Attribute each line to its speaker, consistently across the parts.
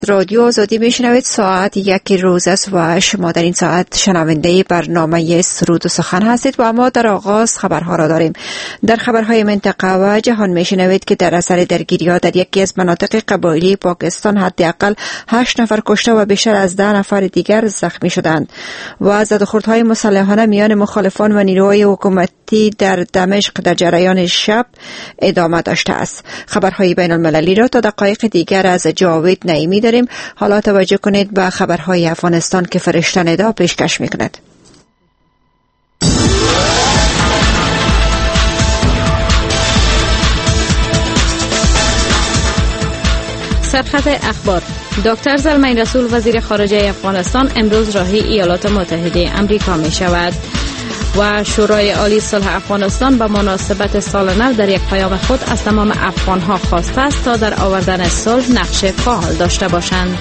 Speaker 1: رادیو آزادی میشنوید. ساعت 1 روز است و شما در این ساعت شنونده برنامه سرود و سخن هستید و ما در آغاز خبرها را داریم. در خبرهای منطقه و جهان میشنوید که در اثر درگیری‌ها در یکی از مناطق قبایلی پاکستان حداقل 8 نفر کشته و بیشتر از 10 نفر دیگر زخمی شدند و زدوخوردهای مسلحانه میان مخالفان و نیروهای حکومتی در دمشق در جریان شب ادامه داشته است. خبرهای بین المللی را تا دقایق دیگر از جاوید نعیمی داریم. حالا توجه کنید به خبرهای افغانستان که فرشته ندا پیشکش میکند.
Speaker 2: سرخط اخبار: دکتر زلمه رسول وزیر خارجه افغانستان امروز راهی ایالات متحده امریکا می شود و شورای عالی صلح افغانستان به مناسبت سال نو در یک پیام خود از تمام افغانها خواسته است تا در آوردن صلح نقش فعال داشته باشند.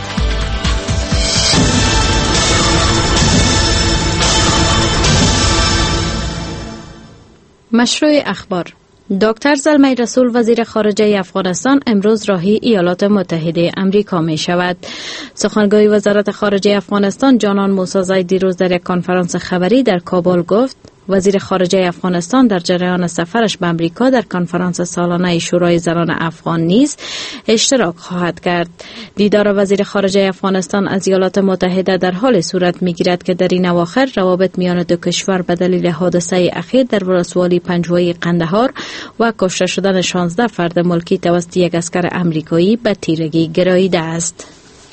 Speaker 2: مشروع اخبار: دکتر زلمه رسول وزیر خارجه افغانستان امروز راهی ایالات متحده امریکا می شود. سخنگوی وزارت خارجه افغانستان جانان موسی دیروز در یک کنفرانس خبری در کابل گفت وزیر خارجه افغانستان در جریان سفرش به امریکا در کنفرانس سالانه شورای زنان افغان نیز اشتراک خواهد کرد. دیدار وزیر خارجه افغانستان از ایالات متحده در حال صورت می‌گیرد که در این اواخر روابط میان دو کشور به دلیل حادثه اخیر در ولسوالی پنجوایی قندهار و کشته شدن 16 فرد ملکی توسط یک عسکر امریکایی به تیرگی گراییده است.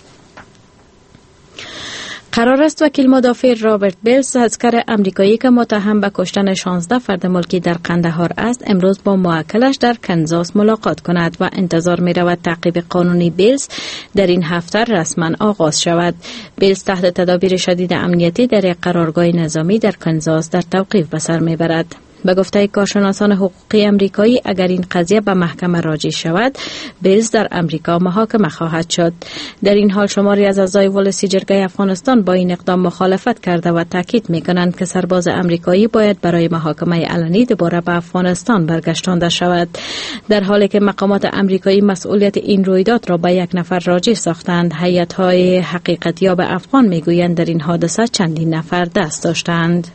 Speaker 2: قرار است وکیل مدافع رابرت بیلز، عسکر امریکایی که متهم به کشتن 16 فرد ملکی در قندهار است، امروز با موکلش در کنزاس ملاقات کند و انتظار می رود تعقیب قانونی بیلز در این هفته رسما آغاز شود. بیلز تحت تدابیر شدید امنیتی در یک قرارگاه نظامی در کنزاس در توقیف به سر می برد. به گفته کارشناسان حقوقی امریکایی اگر این قضیه به محکمه راجع شود، بیلز در امریکا محاکمه خواهد شد. در این حال شماری از اعضای ولسی جرگه افغانستان با این اقدام مخالفت کرده و تاکید می‌کنند که سرباز امریکایی باید برای محاکمه علنی دوباره به افغانستان برگشتانده شود. در حالی که مقامات امریکایی مسئولیت این رویداد را به یک نفر راجع ساختند، هیئت‌های حقیقتیاب افغان می‌گویند در این حادثه چندین نفر دست داشتند.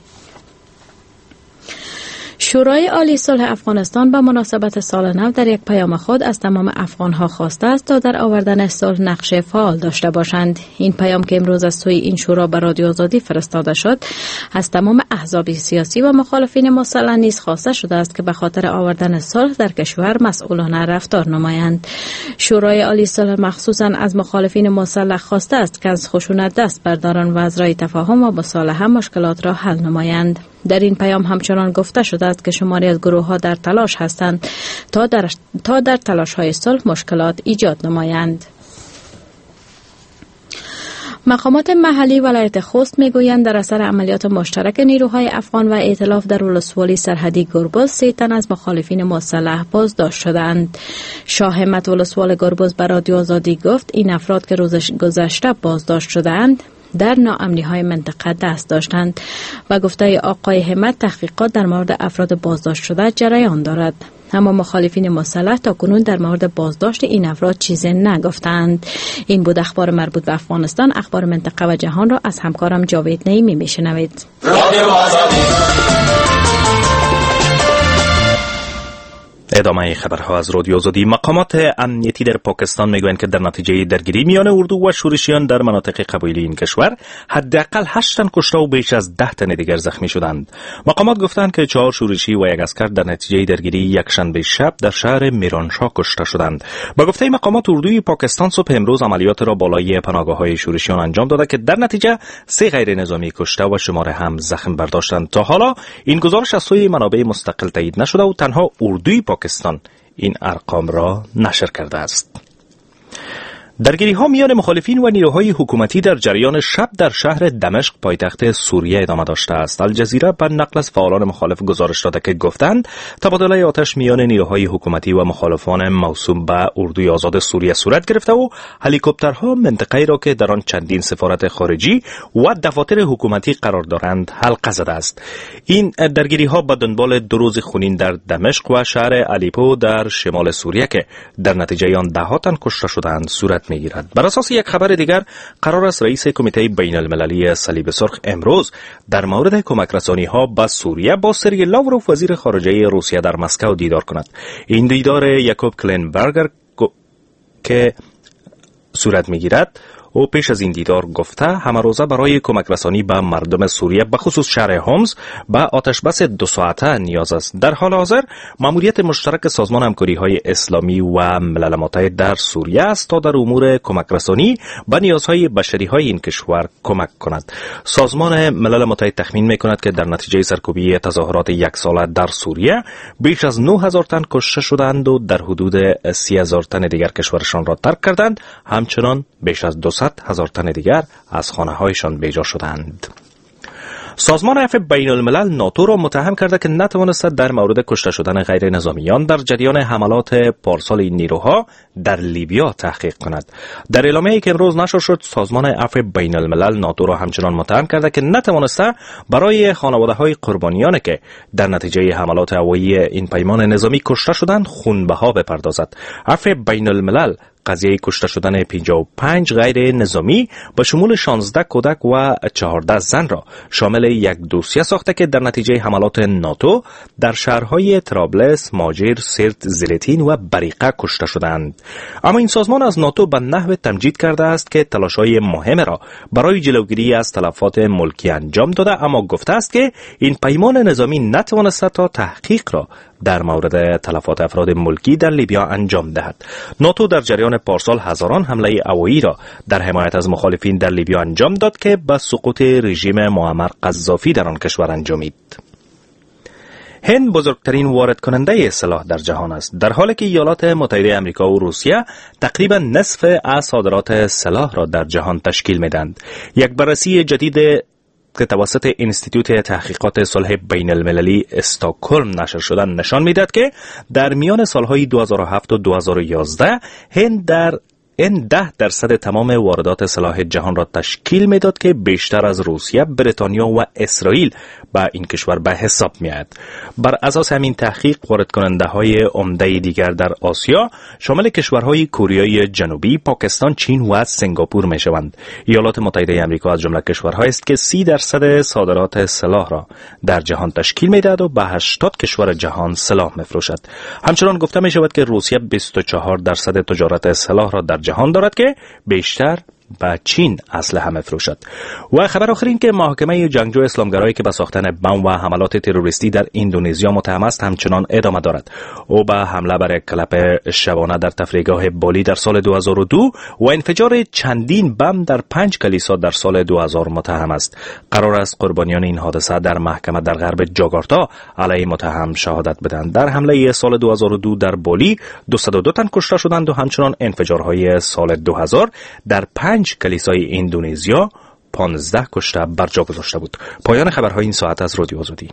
Speaker 2: شورای عالی صلح افغانستان به مناسبت سال نو در یک پیام خود از تمام افغانها خواسته است تا در آوردن صلح نقش فعال داشته باشند. این پیام که امروز از سوی این شورا به رادیو آزادی فرستاده شد، از تمام احزاب سیاسی و مخالفین مسلح نیز خواسته شده است که به خاطر آوردن صلح در کشور مسئولانه رفتار نمایند. شورای عالی صلح مخصوصاً از مخالفین مسلح خواسته است که از خشونت دست بردارند و از راه تفاهم و مصالحه مشکلات را حل نمایند. در این پیام همچنان گفته شده است که شماری از گروه‌ها در تلاش هستند تا در تلاش‌های صلح مشکلات ایجاد نمایند. مقامات محلی ولایت خوست میگویند در اثر عملیات مشترک نیروهای افغان و ائتلاف در ولسوالی سرحدی گربز 3 تن از مخالفین مسلح بازداشت شدند. شاه همت ولسوال گربز به رادیو آزادی گفت این افراد که روز گذشته بازداشت شدند در ناامنی‌های منطقه دست داشتند و گفته آقای همت تحقیقات در مورد افراد بازداشت شده جریان دارد. اما مخالفین مسلح تا کنون در مورد بازداشت این افراد چیزی نگفتند. این بود اخبار مربوط به افغانستان. اخبار منطقه و جهان را از همکارم جاوید نعیمی میشنوید.
Speaker 3: ادامه خبرها از رادیو آزادی. مقامات امنیتی در پاکستان میگویند که در نتیجه درگیری میان اردو و شورشیان در مناطق قبایلی این کشور حداقل 8 تن کشته و بیش از 10 تن دیگر زخمی شدند. مقامات گفتند که 4 شورشی و 1 عسکر در نتیجه درگیری یک شنبه شب در شهر میرانشاه کشته شدند. با گفته مقامات اردوی پاکستان صبح امروز عملیات را بالای پناهگاه‌های شورشیان انجام داده که در نتیجه 3 غیر نظامی کشته و شمار هم زخم برداشتند. تا حالا این گزارش از سوی منابع مستقل تایید نشده و تنها اردوی پاکستان این ارقام را نشر کرده است. درگیری ها میان مخالفین و نیروهای حکومتی در جریان شب در شهر دمشق پایتخت سوریه ادامه داشته است. الجزیره به نقل از فعالان مخالف گزارش داده که گفتند تبادله آتش میان نیروهای حکومتی و مخالفان موسوم به اردوی آزاد سوریه صورت گرفته و هلیکوپترها منطقه‌ای را که در آن چندین سفارت خارجی و دفاتر حکومتی قرار دارند حلقه زده است. این درگیری ها به دنبال 2 روز خونین در دمشق و شهر الیپو در شمال سوریه که در نتیجه آن 10 تن کشته شدند صورت صورت میگیرد. بر اساس یک خبر دیگر قرار است رئیس کمیته بین المللی صلیب سرخ امروز در مورد کمک رسانی ها به سوریه با سرگئی لاوروف وزیر خارجه روسیه در مسکو دیدار کند. این دیدار یاکوب کلینبرگر که صورت میگیرد او پیش از این دیدار گفته همه روزه برای کمک رسانی به مردم سوریه به خصوص شهر حمص به آتشبس 2 ساعته نیاز است. در حال حاضر مأموریت مشترک سازمان همکاری های اسلامی و ملل متحد در سوریه است تا در امور کمک رسانی به نیازهای بشری های این کشور کمک کند. سازمان ملل متحد تخمین میکند که در نتیجه سرکوبی تظاهرات یک ساله در سوریه بیش از 9000 تن کشته شدند و در حدود 30000 تن دیگر کشورشان را ترک کردند. همچنان بیش از 200,000 تن دیگر از خانه‌هایشان بیجا شدند. سازمان عفو بین الملل ناتو را متهم کرده که نتوانست در مورد کشته شدن غیر نظامیان در جریان حملات پارسال این نیروها در لیبیا تحقیق کند. در اعلامیه‌ای که امروز نشر شد، سازمان عفو بین الملل ناتو را همچنان متهم کرده که نتوانسته برای خانواده‌های قربانیانی که در نتیجه حملات هوایی این پیمان نظامی کشته شدند خونبها بپردازد. عفو بین الملل قضیه کشته شدن 55 غیر نظامی به شمول 16 کودک و 14 زن را شامل یک دوسیه ساخته که در نتیجه حملات ناتو در شهرهای طرابلس، ماجر، سرت، زلتین و بریقه کشته شدند. اما این سازمان از ناتو به نحو تمجید کرده است که تلاش‌های مهم را برای جلوگیری از تلفات ملکی انجام داده، اما گفته است که این پیمان نظامی نتوانسته تا تحقیق را در مورد تلفات افراد ملکی در لیبیا انجام دهد. ناتو در جریان پارسال هزاران حمله هوایی را در حمایت از مخالفین در لیبیا انجام داد که به سقوط رژیم معمر قذافی در آن کشور انجامید. هند بزرگترین وارد کننده سلاح در جهان است، در حالی که ایالات متحده آمریکا و روسیه تقریبا نصف از صادرات سلاح را در جهان تشکیل می‌دهند. یک بررسی جدید که توسط انستیتوت تحقیقات صلح بین المللی استکهلم نشر شدن نشان می‌دهد که در میان سالهای 2007 و 2011 هند 10% تمام واردات سلاح جهان را تشکیل میداد که بیشتر از روسیه، بریتانیا و اسرائیل به این کشور به حساب میاد. بر اساس همین تحقیق وارد کننده های عمده دیگر در آسیا شامل کشورهای کره جنوبی، پاکستان، چین و سنگاپور میشوند. ایالات متحده آمریکا از جمله کشورهایی است که 30% صادرات سلاح را در جهان تشکیل میدهد و به 80 کشور جهان سلاح میفروشد. همچنان گفته میشود که روسیه 24% تجارت سلاح را در جهان دارد که بیشتر به چین اسلحه می‌فروشد. و خبر آخر این که محاکمه جنگجو اسلامگرایی که به ساختن بمب و حملات تروریستی در اندونزیا متهم است همچنان ادامه دارد. او به حمله بر یک کلب شبانه در تفریحگاه بالی در سال 2002 و انفجار چندین بمب در 5 کلیسا در سال 2000 متهم است. قرار است قربانیان این حادثه در محکمه در غرب جاکارتا علیه متهم شهادت بدهند. در حمله سال 2002 در بالی 202 تن کشته شدند و همچنان انفجارهای سال 2000 در 5 کلیسای اندونزیا 15 کشته بر جا گذاشته بود. پایان خبرهای این ساعت از رادیو آزادی.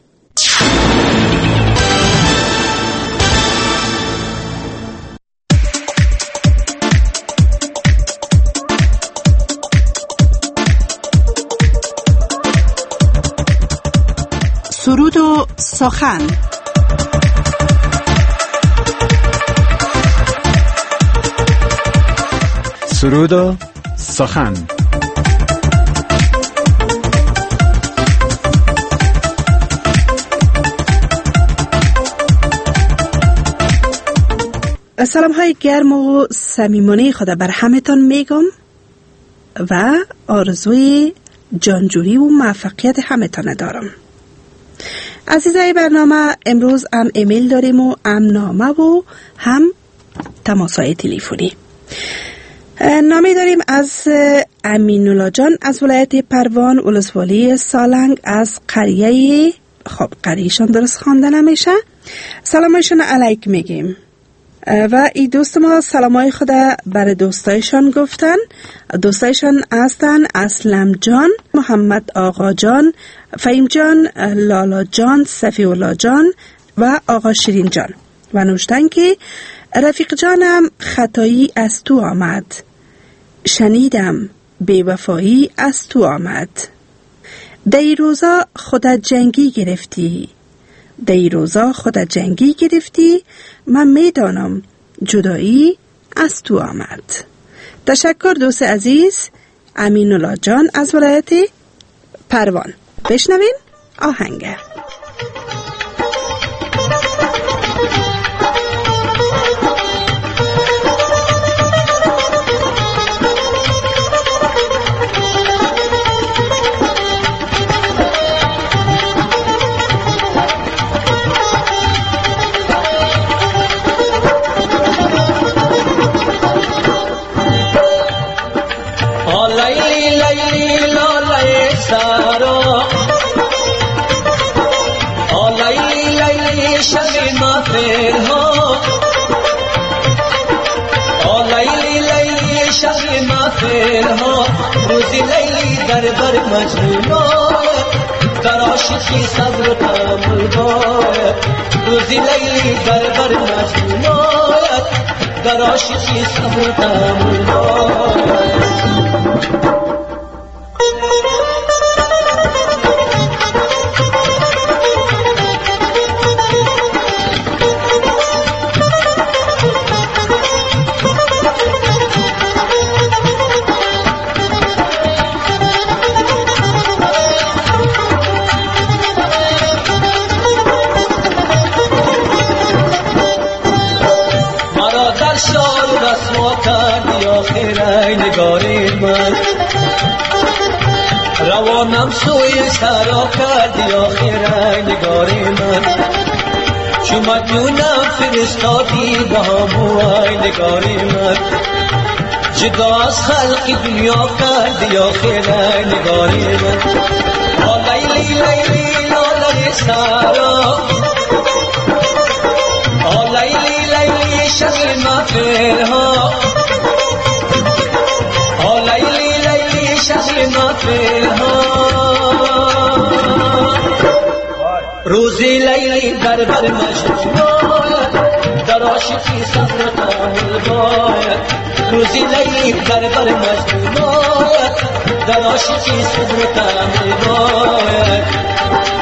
Speaker 4: سرود و سخن.
Speaker 5: سرود و سخن.
Speaker 4: سلام های گرم و صمیمانه خدا بر همتان میگم و آرزوی جانجویی و موفقیت همتان دارم. عزیزای برنامه، امروز هم ایمیل داریم و هم نامه و هم تماسهای تلفنی. نامه داریم از امینولا جان از ولایت پروان، ولسوالی سالنگ، از قریه، خب قریهشان درست خوانده نمیشه، سلامایشان علیک میگیم. و این دوست ما سلامای خدا بر دوستایشان گفتن. دوستایشان هستن اسلم جان، محمد آقا جان، فهیم جان، لالا جان، صفی الله جان و آقا شیرین جان و نوشتن که رفیق جانم خطایی از تو آمد، شنیدم بیوفایی از تو آمد. دی روزا خودت جنگی گرفتی، دی روزا خودت جنگی گرفتی، من میدانم جدایی از تو آمد. تشکر دوست عزیز امین الله جان از ولایت پروان. بشنوین آهنگ.
Speaker 6: روزی لیلی در بر مجنونات در عاشقی صبر و تحمل باید. روزی لیلی در بر مجنونات در عاشقی صبر و تحمل باید. روانم سوی سرا کردی آخر نگاری من، چو مجنونم فرستادی به هموای نگاری من، جدا از خلق دنیا کردی آخر نگاری من. لیلی لیلی لاله سرا، لیلی لیلی شب مفرها، لیلی لیلی شب مفرها. روزی لیلی در بر مجنونات در عاشقی صبر و تحمل باید. روزی لیلی در بر مجنونات در عاشقی صبر و تحمل باید.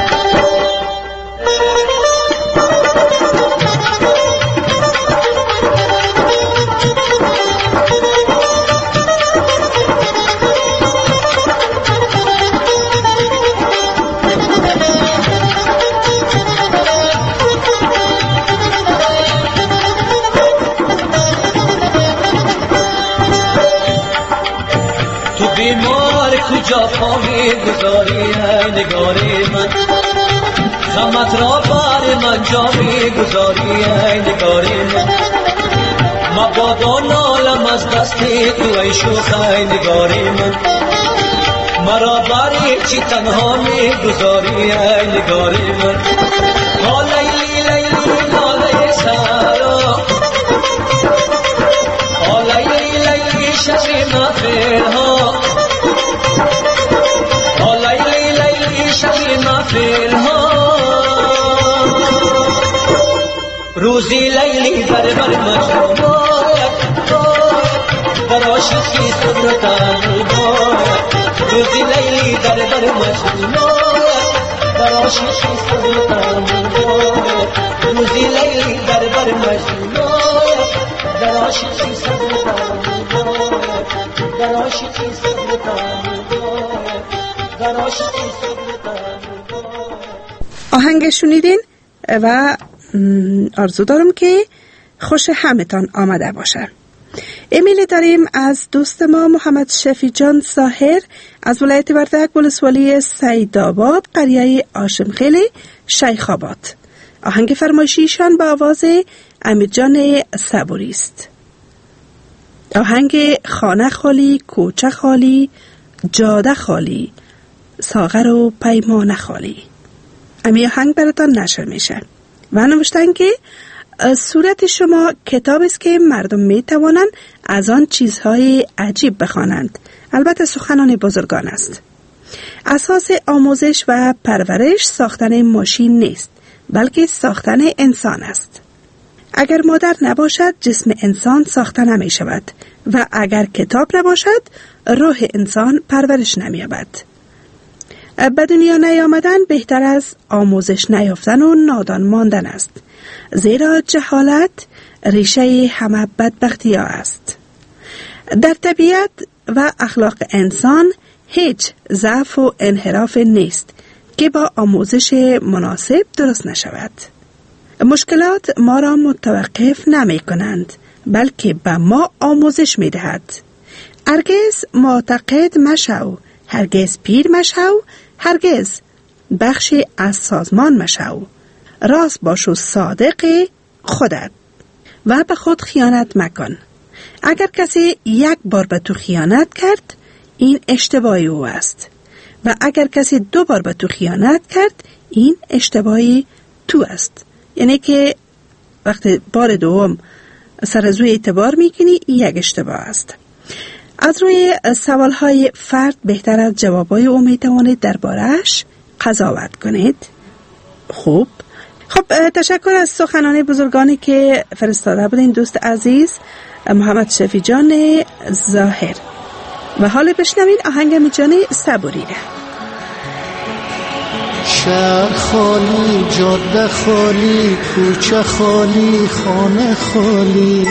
Speaker 6: بیمار کجا پامی گذاری ای نگاری من، غمت را بر من جامی گذاری ای نگاری من. مبادا نالم از دستی تو ای شوخ ای نگاری من، مرا بر چی تنها می گذاری ای نگاری من. لیلی لیلی لاله سرا، لیلی لیلی شب مفرها، لیلی لیلی شب مفرها. روزی لیلی در بر مجنونات در عاشقی صبر و تحمل باید. روزی لیلی در بر مجنونات در عاشقی صبر و تحمل باید. روزی لیلی در بر مجنونات در عاشقی صبر و تحمل باید. در عاشقی صبر و تحمل باید. در عاشقی صبر و تحمل باید.
Speaker 4: آهنگ شنیدین و آرزو دارم که خوش همتان آمده باشه. ایمیل داریم از دوست ما محمد شفیع جان ظاهر از ولایت وردک ولسوالی سیدآباد قریه آشمخیلی شیخ آباد. آهنگ فرمایشیشان با آواز امیر جان صبوری است. آهنگ خانه خالی، کوچه خالی، جاده خالی، ساغر و پیمانه خالی. امی آهنگ براتان نشر میشه و نوشتن که صورت شما کتاب است که مردم می توانند از آن چیزهای عجیب بخوانند. البته سخنان بزرگان است. اساس آموزش و پرورش ساختن ماشین نیست، بلکه ساختن انسان است. اگر مادر نباشد جسم انسان ساخته نمی شود و اگر کتاب نباشد روح انسان پرورش نمی یابد. به دنیا نیامدن بهتر از آموزش نیافتن و نادان ماندن است، زیرا جهالت ریشه همه بدبختی ها است. در طبیعت و اخلاق انسان هیچ ضعف و انحراف نیست که با آموزش مناسب درست نشود. مشکلات ما را متوقف نمی کنند بلکه به ما آموزش می دهد. هرگز معتقد مشو، هرگز پیر مشو، هرگز بخشی از سازمان مشو. راست باش و صادق خودت و به خود خیانت مکن. اگر کسی یک بار به تو خیانت کرد این اشتباهی او است و اگر کسی 2 بار به تو خیانت کرد این اشتباهی تو است. یعنی که وقتی بار دوم سر از روی اعتبار میکنی این یک اشتباه است. از روی سوالهای فرد بهتر از جوابای او میتوانید درباره‌اش قضاوت کنید. خب تشکر از سخنان بزرگانی که فرستاده بودین دوست عزیز محمد شفیع جان ظاهر. و حال بشنوین آهنگ جان صبوری.
Speaker 7: شهر خالی، جاده خالی، کوچه خالی، خانه خالی،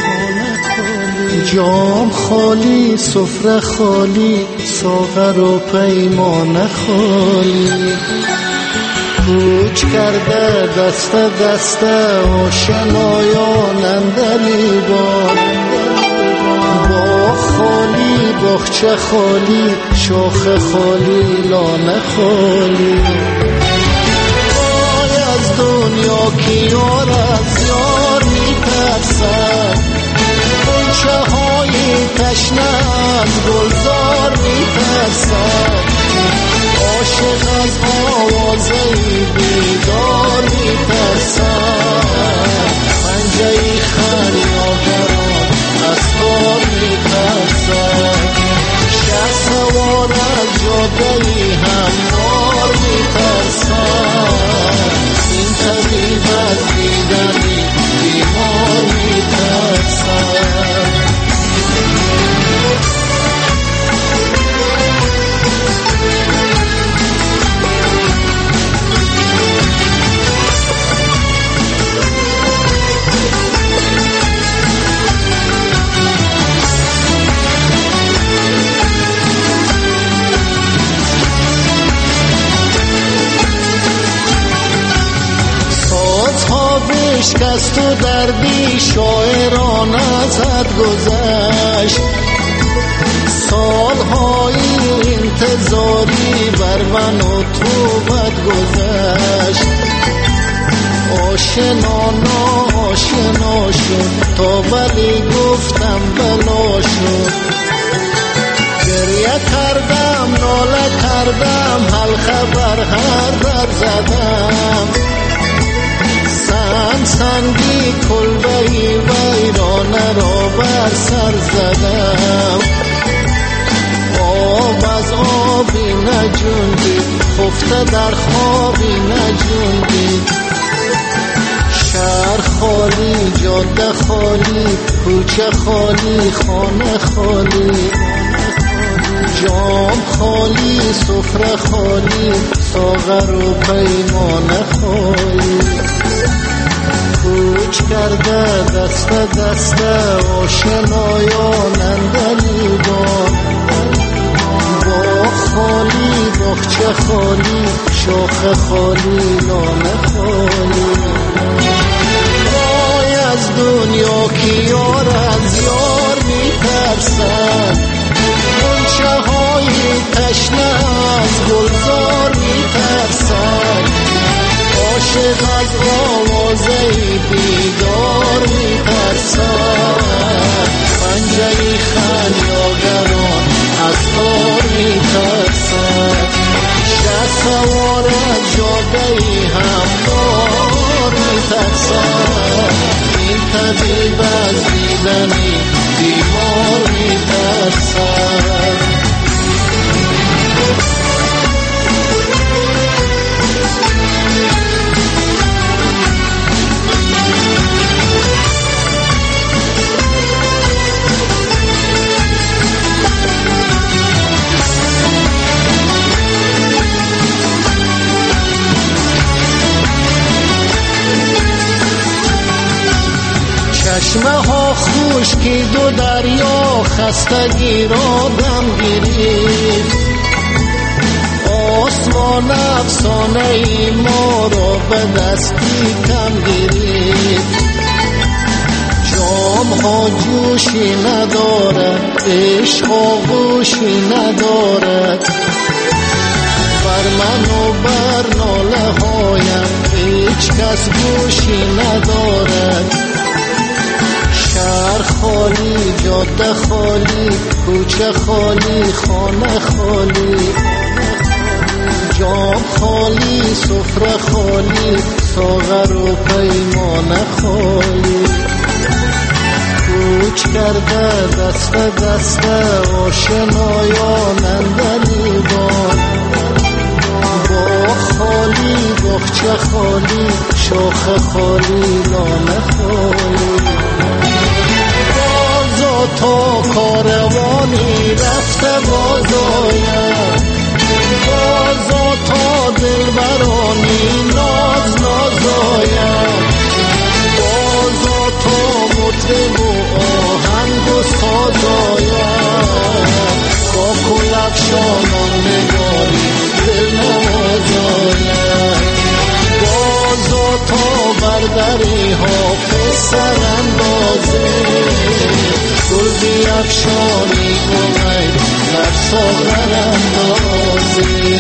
Speaker 7: جام خالی، سفره خالی، ساغر و پیمانه خالی. کوچ کرده دست دست آشنایان اندلی باد. باغ خالی، باغچه خالی، شاخ خالی، لانه خالی. وای از دنیا که یار از یار میترسد، غنچه های تشنه از گلزار میترسد. عاشق از آوازه بیدار میترسد، پنجه خریابران از کار میترسد. شهر سوار از جاده هموار میترسد، این طبیب از دیدنی بیمار میترسد. شکست و دردی شاعران ازت گذشت، سالهای انتظاری بر من و تو بد گذشت. آشنا ناآشنا شد تا ولی گفتم بلا شد. گریه کردم ناله کردم حلقه بر هر در زدم. سنگی کلبهی ویرانه را بر سر زدم. آب از آبی نجوندید، خفته در خوابی نجوندید. شهر خالی، جاده خالی، کوچه خالی، خانه خالی. جام خالی، سفره خالی، ساغر و پیمانه خالی. کوچ کرده دست دست آشنایان اندلی باد. باغ خالی، باغچه خالی، شاخ خالی، لانه خالی. وای از دنیا که یار از یار میترسد، غنچه های تشنه از گلزار میترسد. عاشق از آوازه بیدار میترسد، پنجه خریابران از کار میترسد. شهر سوار از جاده هموار میترسد، این طبیب از دیدنی بیمار میترسد. چشمه ها خوش خشکی دو دریا خستگی را دم گرفت. آسمان افسانه ای ما را به دستی کم گرفت. جام ها جوشی ندارد، عشق آغوشی ندارد، بر من و بر ناله هایم هیچ کس گوشی ندارد. شهر خالی، جاده خالی، کوچه خالی، خانه خالی، جام خالی، سفره خالی، ساغر و پیمانه خالی. کوچ کرده دست دست آشنایان اندلیبان، باغ خالی، باغچه خالی، شاخه خالی، لانه خالی. بازا تا کاروانی رفته بازاید، بازا تا دلبرانی ناز نازاید، بازا تا مطرب و آهنگ و سازاید، با کلفشانان نگاری دل نوازاید. بازا تا بردری حافظ سر اندازه، گل بیفشانی امید در ساغر اندازه.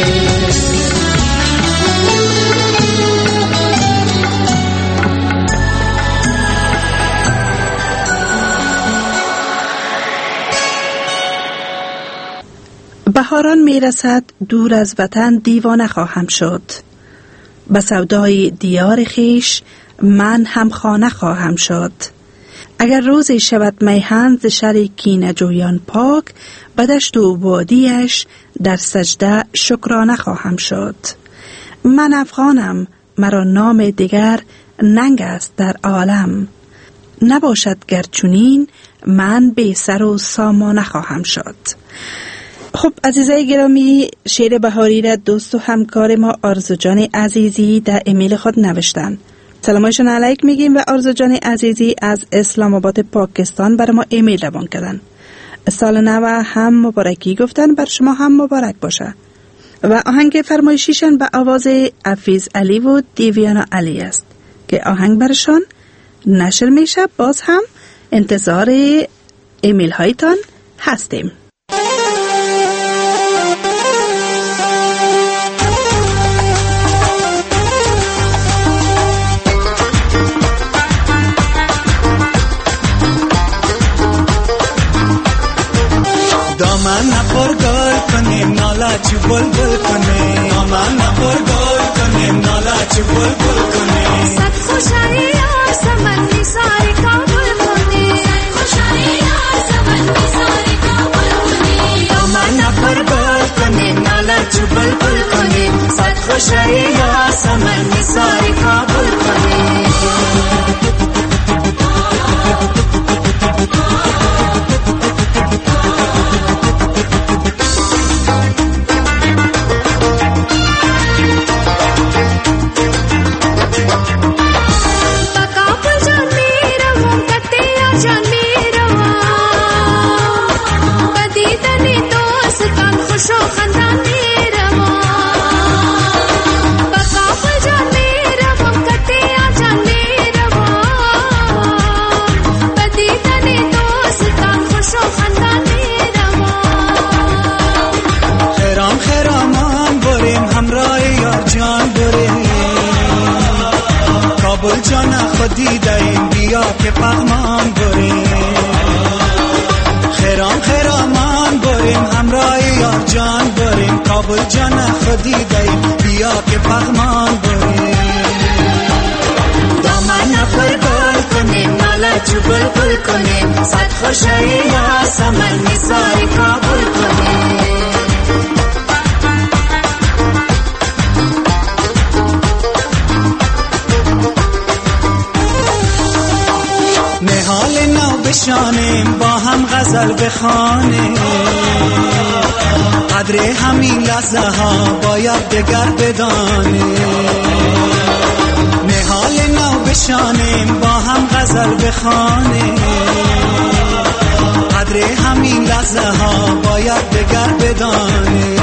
Speaker 4: بهاران می رسد، دور از وطن دیوانه خواهم شد. به سودای دیار خیش من هم خانه خواهم شد. اگر روزی شود میهن ز شر کینه جویان پاک، به دشت و وادیش در سجده شکرانه خواهم شد. من افغانم، مرا نام دیگر ننگ است در عالم. نباشد گرچونین من بی سر و سامانه خواهم شد. خب عزیزای گرامی، شعر بهاری را دوست و همکار ما آرزو جان عزیزی در ایمیل خود نوشتن. سلامشون علیک میگیم و آرزو جان عزیزی از اسلام آباد پاکستان برای ما ایمیل روان کردن. سال نو هم مبارکی گفتن، بر شما هم مبارک باشه. و آهنگ فرمایشیشن به آواز حفیظ علی و دیویانا علی است که آهنگ برشان نشر میشه. باز هم انتظار ایمیل هایتان هستیم.
Speaker 8: دامن پر گل کنیم نالا چی بلبل کنیم، دامن پر گل کنیم نالا چی بلبل کنیم.
Speaker 9: صد خوشایی آسمان میساری کابل کنیم، صد خوشایی آسمان میساری کابل کنیم.
Speaker 8: دامن پر گل کنیم نالا چی بلبل کنیم، صد خوشایی آسمان میساری کابل کنیم. جان خودی داریم بیا که پغمان بریم، خیرام خیرامان بریم همراه یار جان بریم. کابل جان خودی داریم بیا که پغمان بریم. دامن پر گل کنیم ناله چو بلبل کنیم، صد خوشایی آسمان میساری کابل کنیم. نهال نو بشانیم با هم غزل بخوانیم، قدر همین لحظه ها باید دگر بدانیم. نهال سال نو بشانیم با هم غزل بخوانیم قدر همین لحظه ها باید دگر بدانیم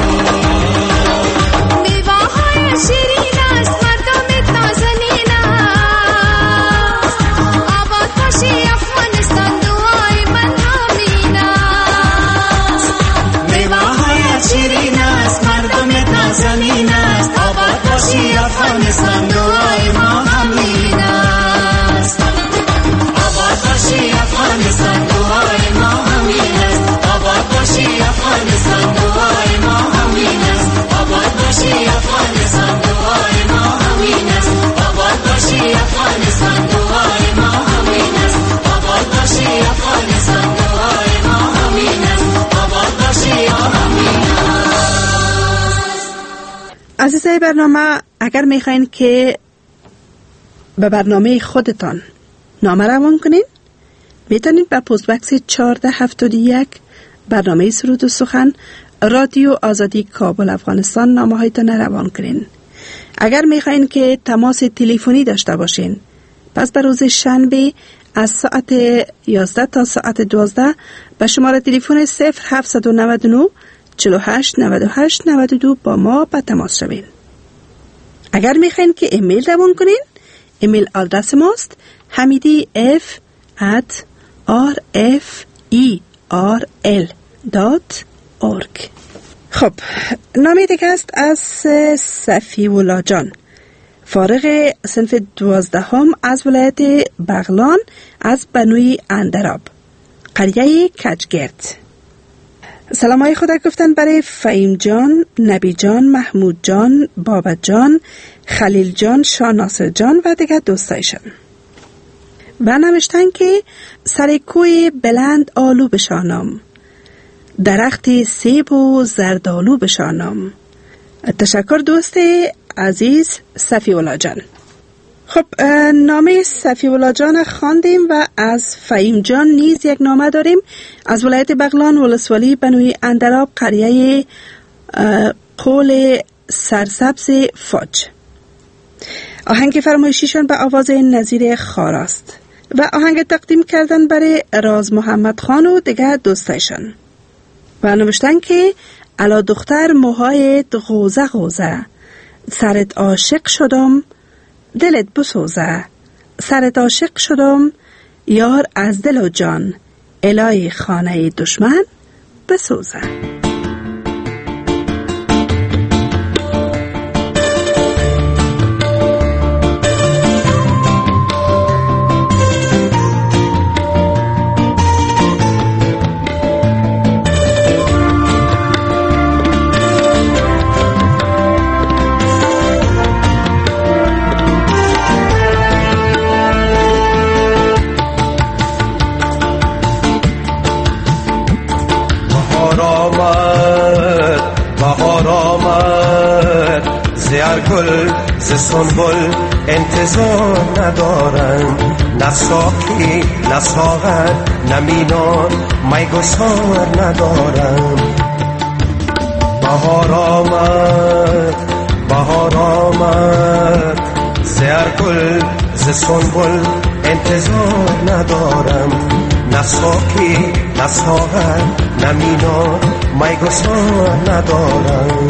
Speaker 9: میوه های شیرین است مردم نازنین است آباد باشی افغانستان دعای من همین است
Speaker 8: میوه های شیرین است مردم نازنین است آباد باشی افغانستان دعای ما همین است آباد باشی افغانستان دعای ما همین است آباد باشی افغانستان دعای ما همین است آباد باشی افغانستان دعای ما همین است آباد باشی افغانستان دعای ما همین است آباد باشی افغانستان دعای ما همین است آباد باشی همین است.
Speaker 4: عزیزای برنامه، اگر میخواین که به برنامه خودتان نامه روان کنین میتونید به پست بکس 1471 برنامه سرود و سخن رادیو آزادی کابل افغانستان نامه هایتان روان کنین. اگر میخواین که تماس تلفنی داشته باشین پس به روز شنبه از ساعت 11 تا ساعت 12 به شماره تلفن 0799 48 98 92 با ما به تماس شوین. اگر میخواین که ایمیل روان کنین ایمیل آدرس ماست hamidi@rferl.org. خب نامه دیگه است از صفی الله جان، فارغ صنف 12 از ولایت بغلان از بنوی اندراب، قریه کجگرد. سلام های خدا گفتن برای فهیم جان، نبی جان، محمود جان، بابت جان، خلیل جان، شاه ناصر جان و دیگر دوستایشان. و نوشتن که سر کوی بلند آلو بشانم، درخت سیب و زردالو بشانم. تشکر دوست عزیز صفی الله جان. خب نامه صفی الله جان خواندیم و از فهیم جان نیز یک نامه داریم از ولایت بغلان ولسوالی بنوی اندراب قریه قول سرسبز فاج. آهنگ فرمایشیشان به آواز نظیر خاراست و آهنگ تقدیم کردن برای راز محمد خان و دیگر دوستایشان و نوشتن که الا دختر موهایت غوزه غوزه، سرت عاشق شدم دلت بسوزه، سرت عاشق شدم یار از دل و جان، الهی خانه دشمن بسوزه.
Speaker 10: گل ز سنبل انتظار ندارم، نه ساقی نه ساغر نه مینان میگسار ندارم. بهار آمد بهار آمد، ز هر گل ز سنبل انتظار ندارم، نه ساقی نه ساغر نه مینان میگسار ندارم.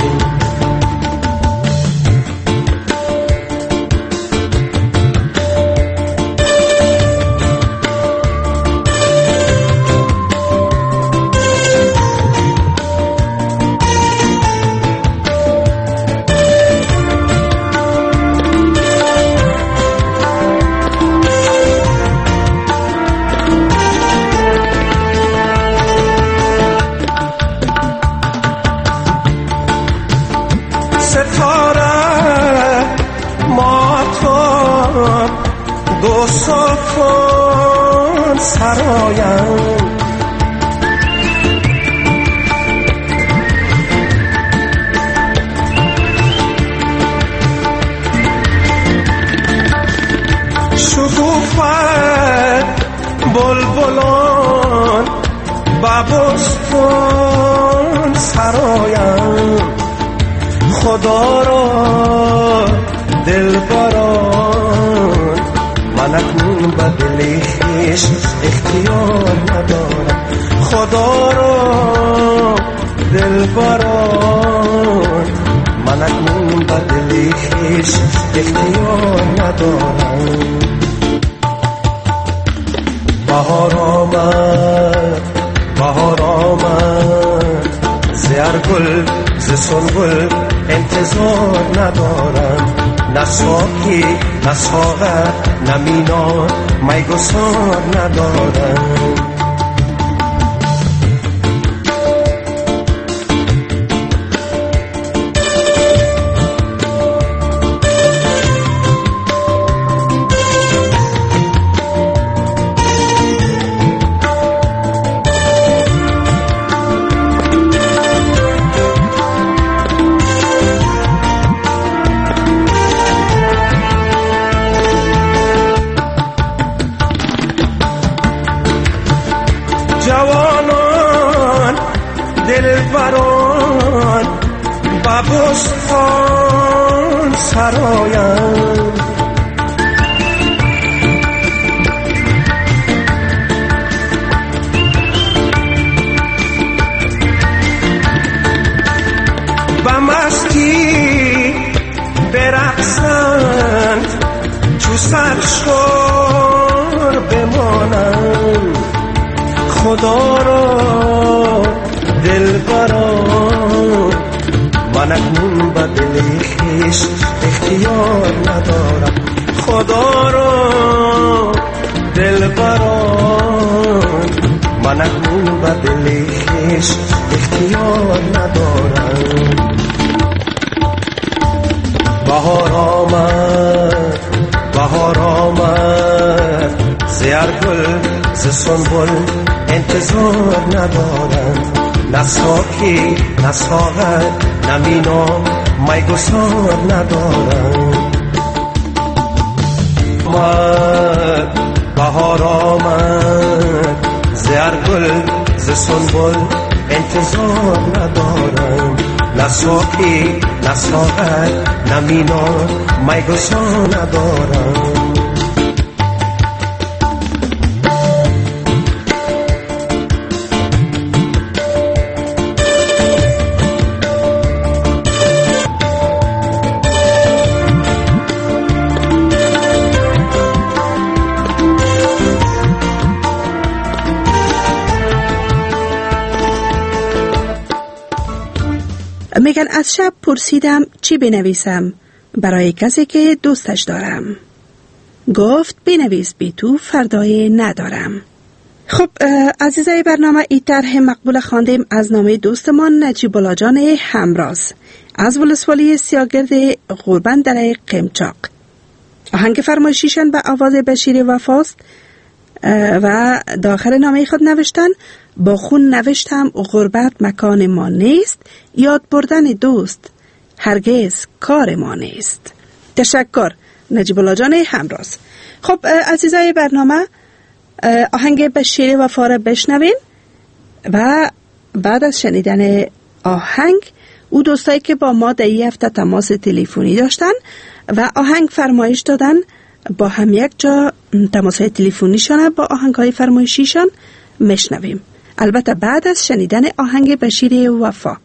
Speaker 10: بلبلان ببستان سرایم، خدا را دلبران به دل خویش اختیار ندارم. خدا را دلبران، من اکنون به دل خویش اختیار ندارم. بهار آمد، بهار آمد، ز هر گل ز سنبل انتظار ندارم. نه ساقی نه ساغر نه مینا میگسار ندارم. جوانان دلبران با بستان سرایند، با مستی برقصند، چو سرشار بمانند. خدا را دلبران، من اکنون به دل خویش اختیار ندارم. خدا را دلبران، من اکنون به دل خویش اختیار ندارم. بهار آمد، بهار آمد، ز هر گل ز سنبل انتظار ندارم. نه ساقی نه ساغر نه مینا میگسار ندارم. آمد، بهار آمد، ز هر گل ز سنبل انتظار ندارم. نه ساقی نه ساغر نه مینا میگسار ندارم.
Speaker 4: میگن از شب پرسیدم چی بنویسم برای کسی که دوستش دارم. گفت بنویس بی تو فردای ندارم. خب عزیزای برنامه، این طرح مقبول خواندیم از نامه دوستمان نجیب الله جان همراز از ولسوالی سیاگرد غوربند در قمچاق. آهنگ فرمایشیشان به آواز بشیر وفاست و داخل نامه خود نوشتن: با خون نوشتم غربت مکان ما نیست، یاد بردن دوست هرگز کار ما نیست. تشکر نجیب الله جان همراز. خب عزیزای برنامه، آهنگ بشیر وفا را بشنوین و بعد از شنیدن آهنگ او دوستایی که با ما در این هفته تماس تلفنی داشتن و آهنگ فرمایش دادن با هم یک جا تماس‌های تلفنیشان با آهنگ‌های فرمایشیشان میشنویم، البته بعد از شنیدن آهنگ بشیر وفا.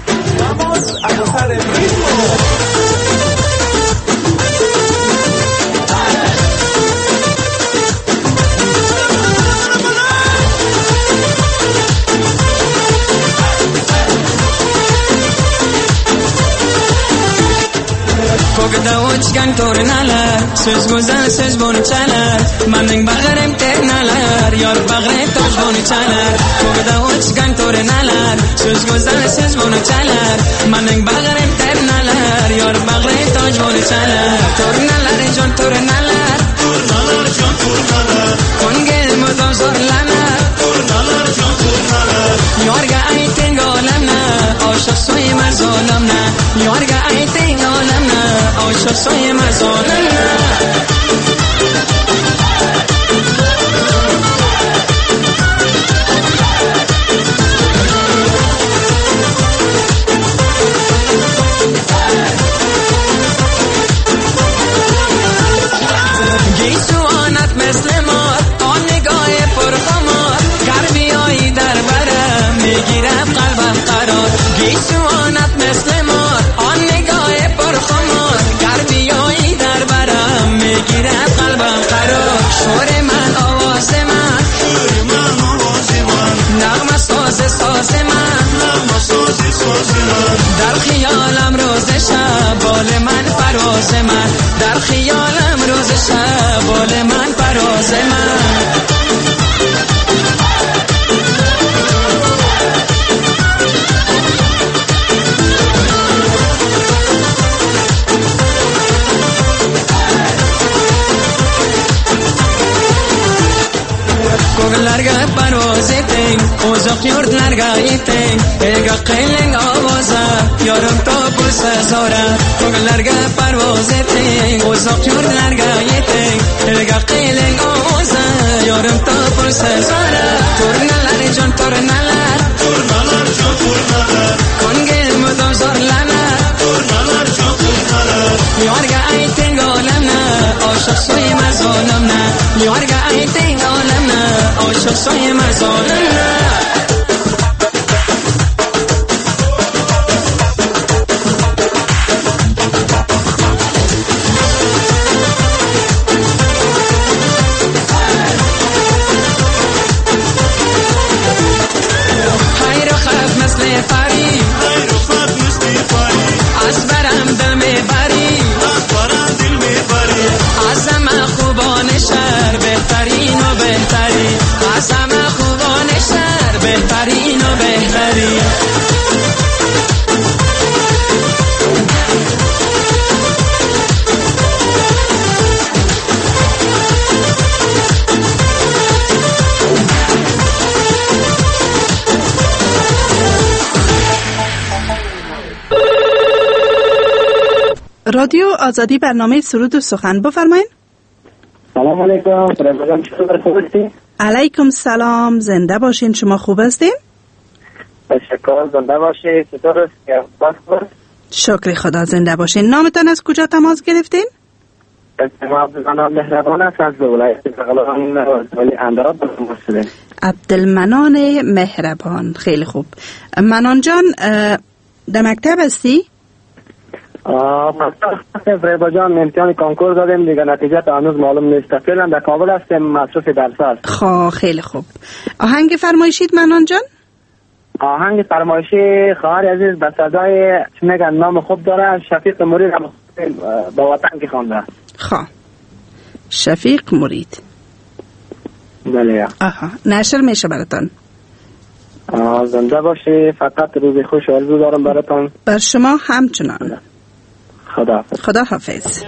Speaker 11: Kogda uchgan tornalar, söz go'zal söz buni chalar, mening bag'rim ternalar, yor bag'ri toj buni chalar. Kogda uchgan tornalar, söz go'zal söz buni chalar, mening bag'rim ternalar, yor bag'ri toj buni chalar. Tornalar jon tornalar, tornalar jon tornalar, ko'ngil mudozorlanar, tornalar jon tornalar. Yorga ayting olamna, oshiq so'yma zolimna, yorga ayting olamna, oshiq so'yma zolimna. Giysu onat مثل ما در خیالم روز شب بال من فراز من، در خیالم روز شب بال من فراز من. Ko'gillarga paroz eting, uzoq yurtlarga yeting, elga qiling ovoza, yorim topilsa zora. Ko'gillarga paroz eting, uzoq yurtlarga yeting, elga qiling ovoza, yorim topilsa zora. Turnalar jon turnalar, turnalar jon turnalar, ko'ngil mudom zorlanar, turnalar jon turnalar. Yorga ayting olamna, oshiq so'ymaz olamna, yorga ayting olamna, oshiq so'ymaz olamna. خیر و خف مثل فری، خیر و خف مثل فری، از برم دل میبری، از برم دل میبری، از همه خوبان شهر بهترین و بهتری، از همه خوبان شهر بهترین و بهتری.
Speaker 4: رادیو آزادی برنامه سرود و سخن بفرمایید.
Speaker 12: سلام علیکم. پروگرام چطور خوب هستی؟
Speaker 4: علیکم سلام، زنده باشین. شما خوب هستین؟
Speaker 12: تشکر، زنده باشید. چطور است؟
Speaker 4: شکر خدا، زنده باشین. نامتان از کجا تماس گرفتین؟
Speaker 12: اسم عبدالمنان مهربان است از ولایت بغلان ولی اندراب بسیده.
Speaker 4: عبدالمنان مهربان، خیلی خوب. منان جان در مکتب هستی؟
Speaker 12: فریبا جان امتحان کنکور دادیم دیگه، نتیجه تا هنوز معلوم نیست. فعلا در کابل هستیم، مصروف درس است.
Speaker 4: خیلی خوب. آهنگ فرمایشید منان جان؟
Speaker 12: آهنگ فرمایشی خواهر عزیز به صدای چی میگن نام خوب داره، شفیق مرید با وطن که خوانده.
Speaker 4: شفیق مرید.
Speaker 12: بله.
Speaker 4: نشر میشه براتان.
Speaker 12: زنده باشی. فقط روزی خوش آرزو دارم براتان.
Speaker 4: بر شما همچنان. خدا حافظ.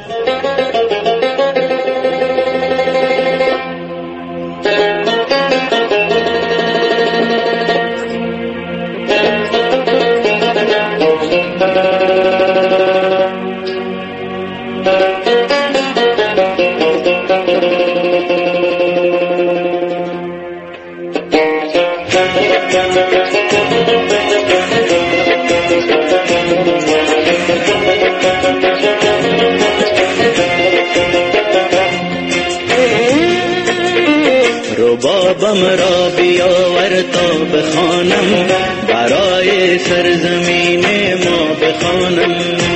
Speaker 13: ربابم را بیاور تا بخوانم، برای سرزمین ما بخوانم.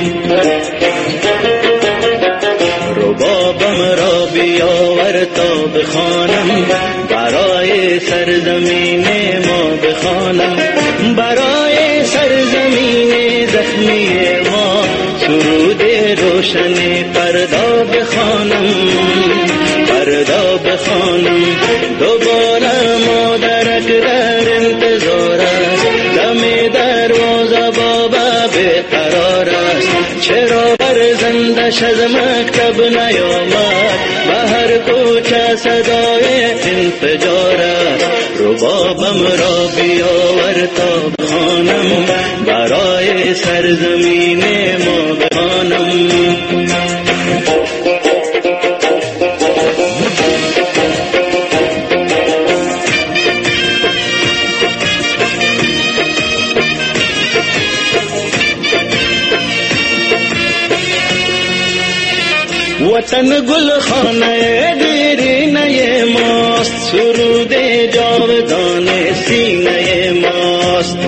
Speaker 13: ربابم را بیاور تا بخوانم، برای سرزمین ما بخوانم. برای سرزمین زخمی ما سرود روشن فردا بخوانم، فردا بخوانم. دوباره مادرک در انتظار است، دم دروازه بابا بیقرار است. چرا فرزندش از مکتب نیامد، به هر کوچه صدای انفجار است. ربابم را بیاور تا بخوانم، برای سرزمین ما بخوانم. وطن گل خانه دیرینه ماست، سرود جاودان سینه ماست.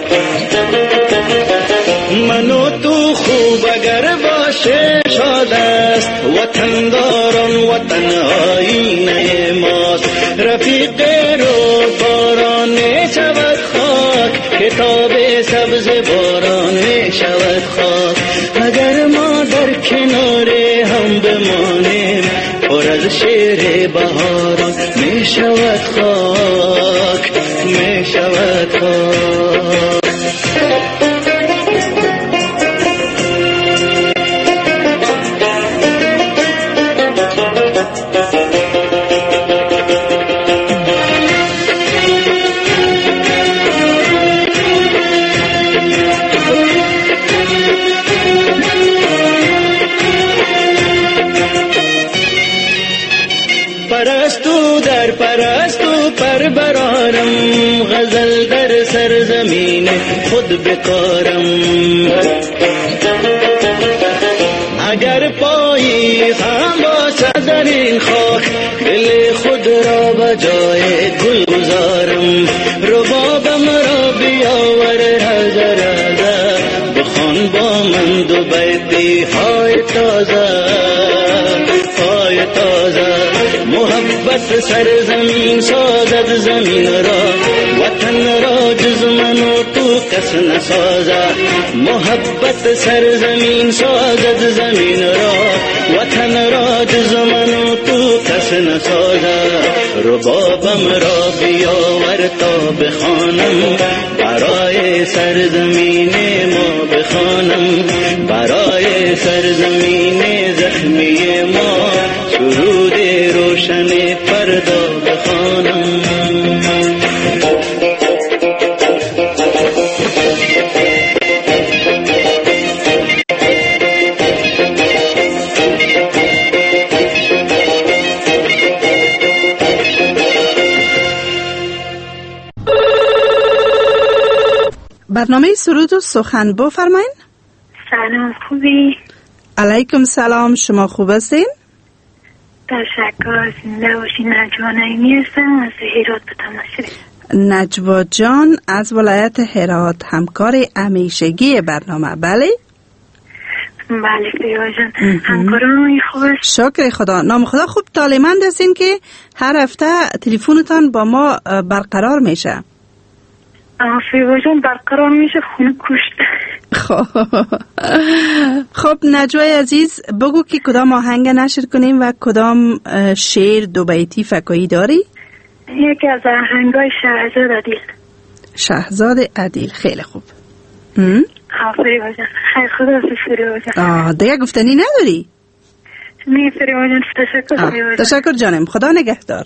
Speaker 13: من و تو خوب اگر باشه شاد است، وطن داران وطن آینه ماست. رفیق رو باران شود خاک، کتاب سبز باران شیر بهاران می شود خاک، می شود خاک. پرستو در پرستو پر برارم، غزل در سرزمین خود بکارم. اگر پایی خم باشد در این خاک، دل خود را به جای گل گذارم. ربابم را بیاور هزار هزار، بخوان با من دو بیتی های تازه، های تازه. محبت سرزمین سازد زمین را، وطن را جز من و تو کس نسازد. محبت سرزمین سازد زمین را، وطن را جز من و تو کس نسازد. ربابم را بیاور تا بخوانم، برای سرزمین ما بخوانم، برای سرزمین زخمی ما سرود روشن فردا بخوانم.
Speaker 4: برنامه سرود و سخن بفرمایین.
Speaker 14: سلام، خوبی؟
Speaker 4: علیکم سلام، شما خوب هستین؟
Speaker 14: تشکر. زنده باشی. نجوا نعیمی هستم، از هرات به تماس.
Speaker 4: نجوا جان از ولایت هرات، همکار همیشگی برنامه. بله
Speaker 14: بله فریبا جان، همکاران خوب است؟
Speaker 4: شکر خدا. نام خدا خوب طالع‌مند هستین که هر هفته تلفنتان با ما برقرار میشه.
Speaker 14: فریبا جان برقرار میشه، خونه کشت.
Speaker 4: خب نجوای عزیز، بگو که کدام آهنگ نشر کنیم و کدام شعر دو بیتی فکایی داری؟
Speaker 14: یکی از آهنگای شهزاد عدیل.
Speaker 4: شهزاد عدیل، خیلی خوب.
Speaker 14: فریبا جان خیلی خدا. فریبا جان
Speaker 4: دیگه گفتنی نداری؟
Speaker 14: نه فریبا جان، تشکر فریبا جان.
Speaker 4: تشکر جانم، خدا نگهدار.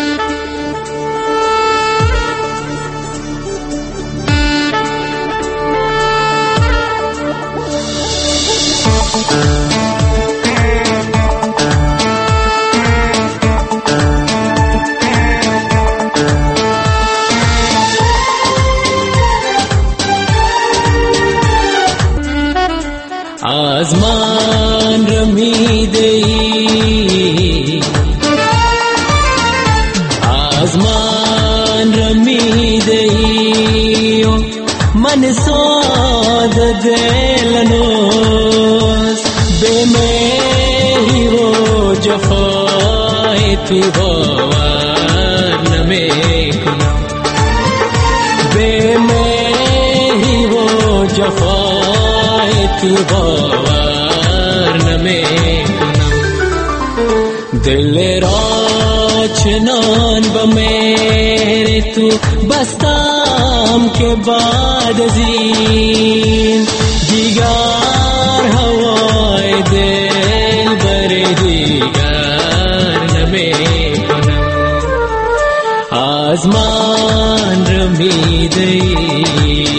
Speaker 11: از من رمیده ای، از من رمیده ای، من ساده دلنوز به مهری و جفای تو باور نمیکنم، به مهری و جفای تو باور نمیکنم. دل را چنان به مهر تو بستم که بعد از این دیگر هوای دل بر دیگر نمیکنم. از من رمیده ای.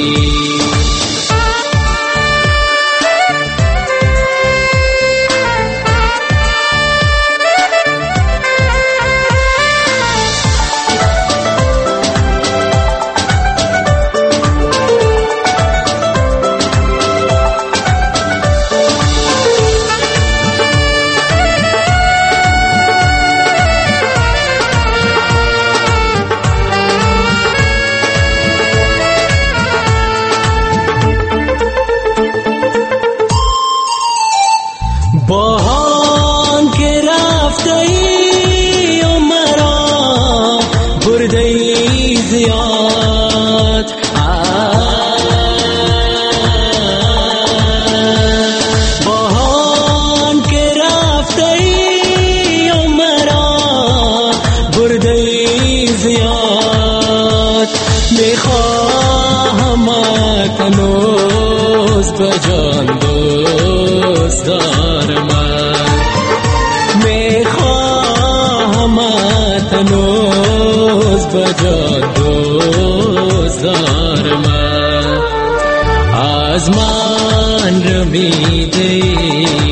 Speaker 11: جان دوست دارم میخواهم تنوز به جان دوست دارم از من رمیدی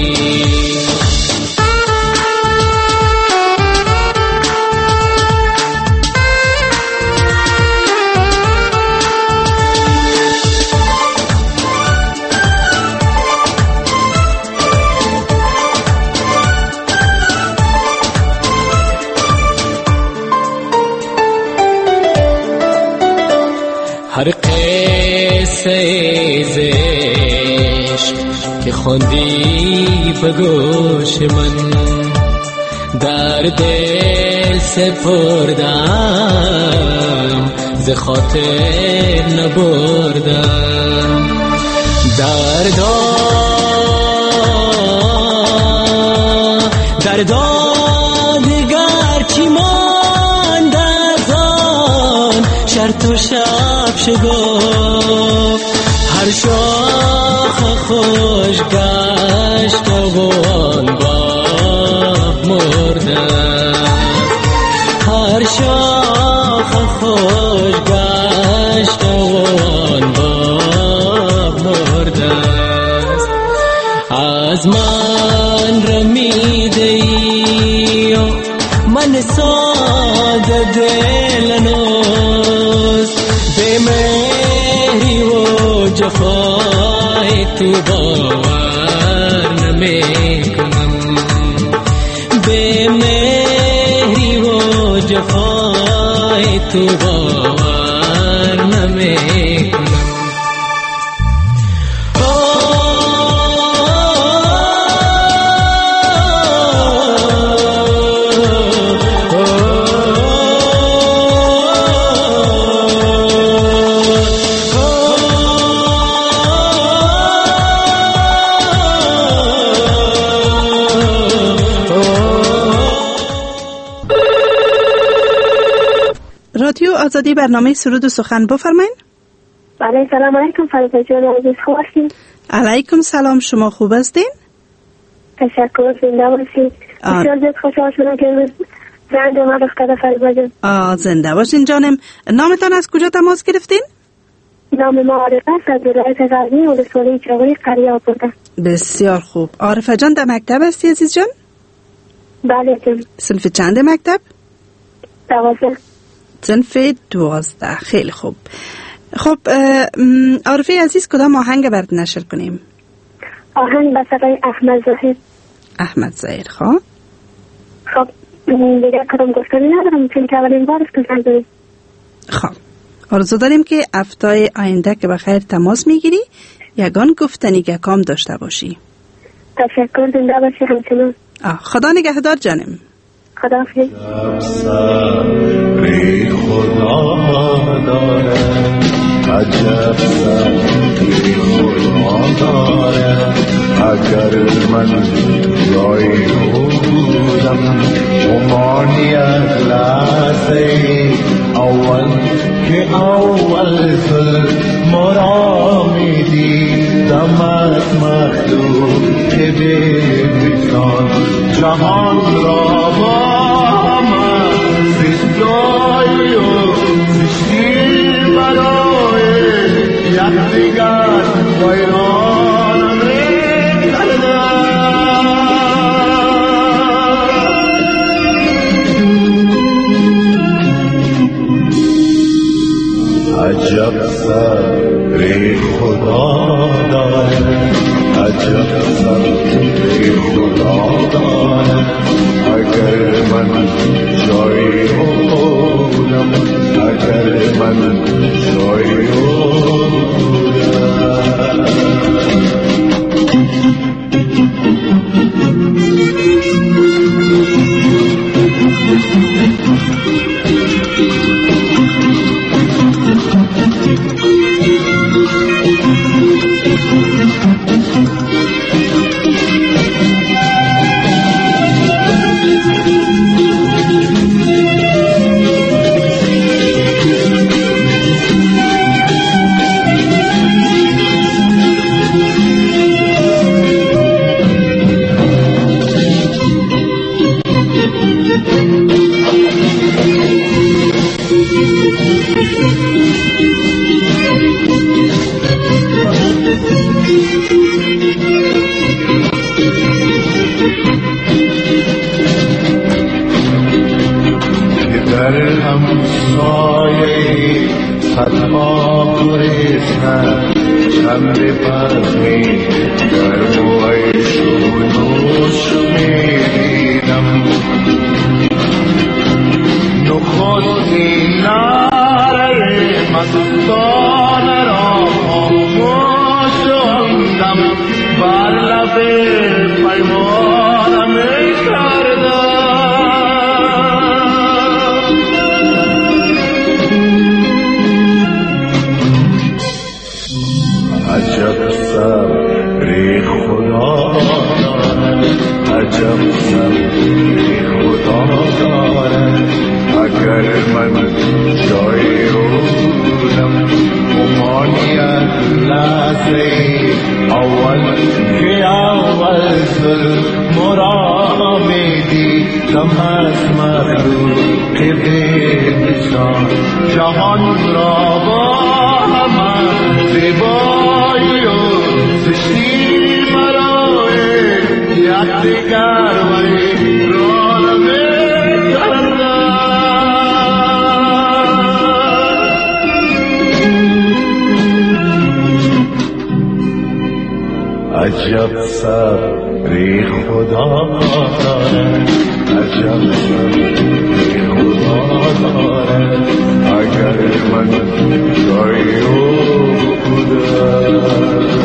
Speaker 11: هر قصه زشق که خوندی به گوش من در دل سپردم ز خاطر نبردم دردا دیگر چی ماند از آن شرط و شب شگفت هر شاخ خوش گشت و آن باغ مرده هر شاخ خوش گشت و آن باغ مرده از من رمیده ای من ساده دلنوز به مهری و جفای تو باور نمیکنم به مهری و جفای تو باور نمیکنم
Speaker 4: رادیو آزادی برنامه سرود و سخن بفرمایید.
Speaker 14: بله سلام علیکم فریبا جان عزیز، خوب هستین؟
Speaker 4: علیکم سلام، شما خوب هستین؟
Speaker 14: تشکر، زنده باشید. بسیار زیاد خوشحال شدم که زنده ما دختر فریبا جان.
Speaker 4: زنده باشین جانم. نامتان از کجا تماس گرفتین؟
Speaker 14: نام ما عارفه است، از ولایت غزنی ولسوالی چاوری قریه آپورده.
Speaker 4: بسیار خوب. عارفه جان در مکتب هستی عزیز جان؟
Speaker 14: بله جان.
Speaker 4: صنف چند مکتب؟
Speaker 14: 12.
Speaker 4: صنف 12. خیلی خوب. خب عارفه عزیز کدام آهنگ برات نشر کنیم؟
Speaker 14: آهنگ به صدای احمد ظاهر.
Speaker 4: احمد ظاهر.
Speaker 14: خب دیگه کدام گفتنی ندارم چون که اولین بار است که زنگ زدید.
Speaker 4: خب آرزو داریم که هفته آینده که بخیر تماس میگیری یگان گفتنی که کام داشته باشی.
Speaker 14: تشکر، زنده باشی همچنان.
Speaker 4: خدا نگهدار جانم.
Speaker 14: خدا حافظ.
Speaker 7: صبری خدا داره، عجب صبری خدا داره. اگر من جایی بودم چمانی از لحظه اول که اول مرا میدیدم از مخلوق که بمیشان جهان را با من زیستایی و زیستی برای یکدیگر ویران عجب صبری خدا داره، عجب صبری خدا داره. اگر من جایی بودم، اگر من جایی بودم.
Speaker 15: نظمی گرم و عیشون و شمیدم نخستی نره مستانه را خاموش شدم بر لب پیمانم کردم عجب صبری خدا دارد عجب صبری خدا دارد اگر من جای او بودم امانی از لحظه اول که اول ظلم را میدیدم از مخلوق بینشان جهان را با همه زیبایی و زشتی برای یکدیگر ولی را نمی‌کردم عجب صبری خدا دارد عجب صبری خدا دارد اگر من جای او بودم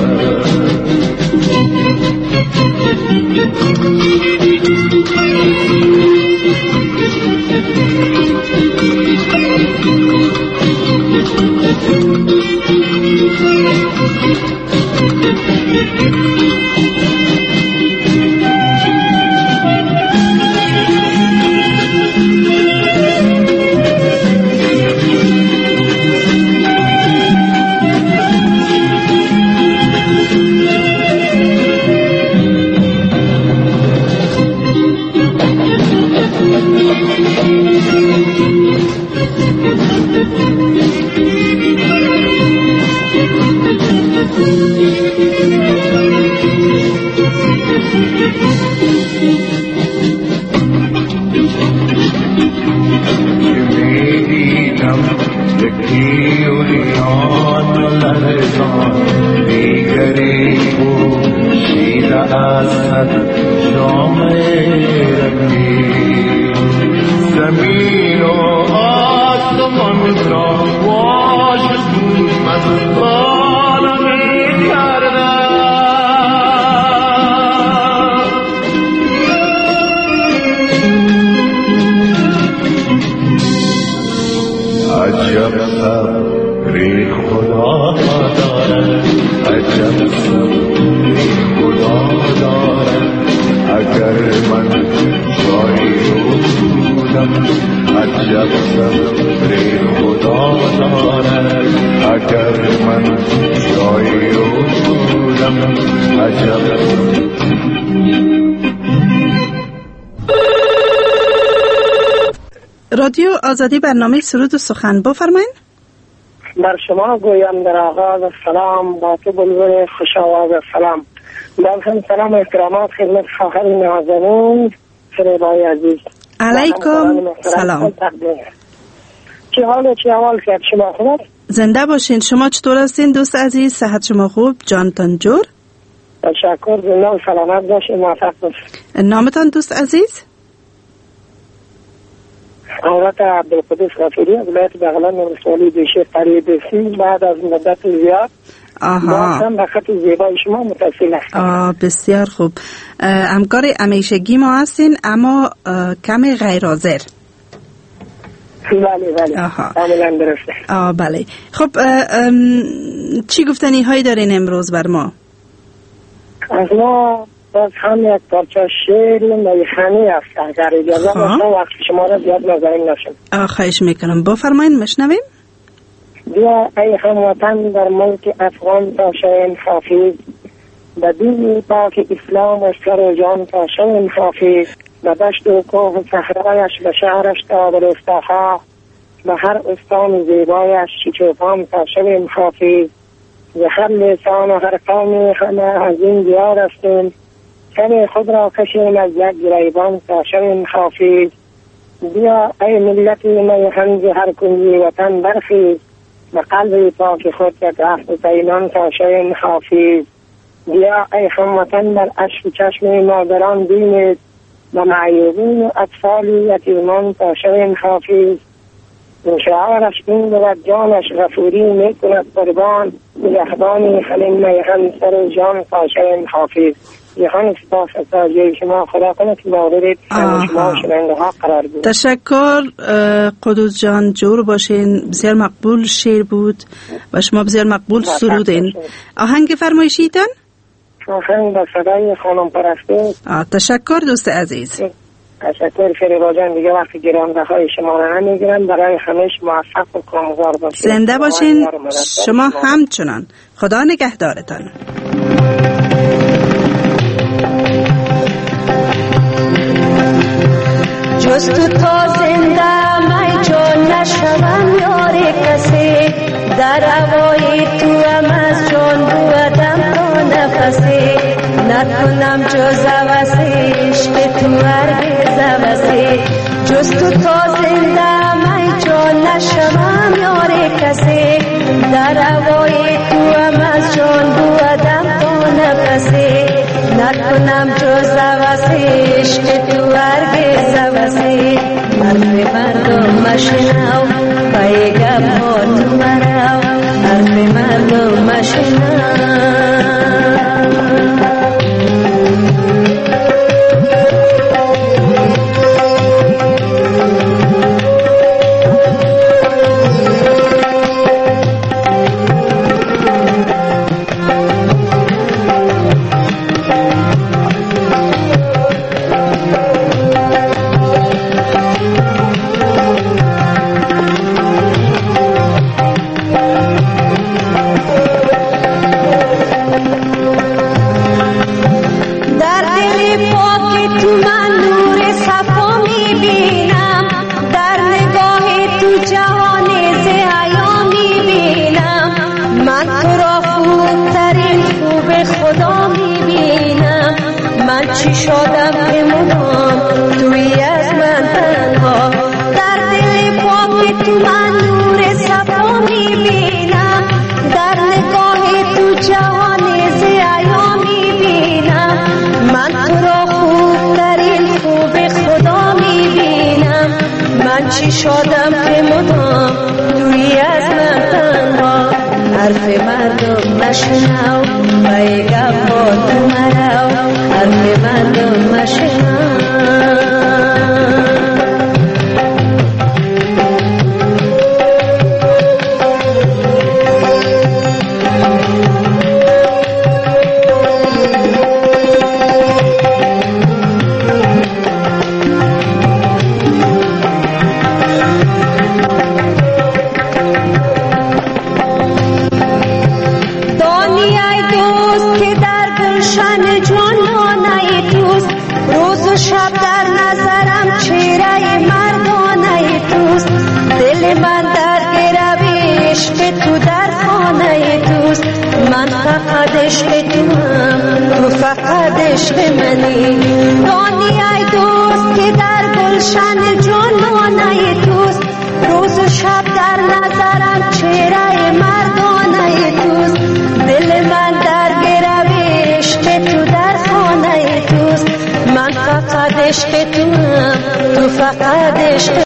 Speaker 4: رادیو آزادی برنامه سرود و سخن بفرمایید.
Speaker 16: بر شما گویم در آغاز سلام با تو بلبل خوش آواز سلام. باز سلام و احترامات خدمت خواهر نازنین فریبای عزیز.
Speaker 4: علیکم سلام.
Speaker 16: چه حال چه احوال کرد شما خوب؟
Speaker 4: زنده باشین. شما چطور هستین دوست عزیز؟ صحت شما خوب؟ جانتان جور؟
Speaker 16: تشکر. زنده و سلامت باشین. موفق باشین.
Speaker 4: نامتان دوست عزیز؟
Speaker 16: حضرت عبدالقدوس غفوری از ولایت بغلان ولسوالی دیشه قریب بسیم. بعد از مدت زیاد باستم به خط زیبای شما متصل هستم.
Speaker 4: بسیار خوب. همکار همیشگی ما هستین اما کم غیر حاضر.
Speaker 16: بله کاملا درسته.
Speaker 4: بله. خب چی گفتنی هایی دارین امروز بر ما؟
Speaker 16: از ما باز هم یک پارچه شعر میخانی است اگر اجازه باشه وقت شما را زیاد نازنین نشم.
Speaker 4: خواهش میکنم بفرمایید مشنویم.
Speaker 16: بیا ای هموطن در ملک افغان تا شویم حافظ به دین پاک اسلام و سر و جان تا شویم حافظ به دشت و کوه و صحرایش به شهرش تا به روستاها به هر استان زیبایش چوپان تا شویم حافظ به هر لسان و هر قومی همه از این دیار هستیم سر خود را کشیم از یک گریبان تا شویم حافظ بیا ای ملت میهن ز هر کنجی وطن برخیز به قلب پاک خود یک عهد و پیمان تا شویم حافظ بیا ای هموطن در اشک چشم مادران بینید و معیوبین و اطفال یتیمان تا شویم حافظ. شعارش این بود جانش غفوری میکند قربان، نگهبانی حلیم میهن سر جان تا شویم حافظ. جهان سپاس از توجه شما، خدا کنه که مورد شما شنونده ها قرار بود.
Speaker 4: تشکر قدوس جان، جور باشین. بسیار مقبول شعر بود و شما بسیار مقبول سرودین. آهنگ فرمایشیتان؟
Speaker 16: آهنگ با صدای خانم پرسته.
Speaker 4: تشکر دوست عزیز.
Speaker 16: تشکر فریبا جان، دیگه وقتی گرانده های شما رو نمیگیرم. برای همش موفق و کامگار باشین.
Speaker 4: زنده باشین. شما همچنان. خدا نگهدارتان.
Speaker 9: جز تو تا زنده می جان نشوم یار کسی، در هوای تو هم از جان بودم تا نفسی، نکنم جز عوضی عشق تو هرگز عوضی. جز تو تا زنده می جان نشوم یار کسی، در هوای تو هم از جان بودم تا نفسی، نکنم جز عوضی عشق تو هرگز عوضی. حرف مردم مشنو پیگم ها تو مرو، حرف مردم مشنو. چی شدم که مدام توی از من تنها، در دل پاک تو من نور صفا میبینم، در نگاه تو جهان ضیا میبینم. من تو را خوبترین خوب خدا میبینم، من چی شدم که مدام توی از من تنها. حرف مردم مشنو پیگم با تو مرو، حرف مردم مشنو. شب در نظرم چهره مردانه توست، دل من در گرو عشق تو در خانه توست. من فقط عشق تو هم، تو فقط عشق منی. دانی ای دوست که در گلشن جانانه توست، روز و شب در نظرم چهره مردانه توست. دل من در گرو عشق تو در خانه توست. من فقط عشق تو هم، تو فقط عشق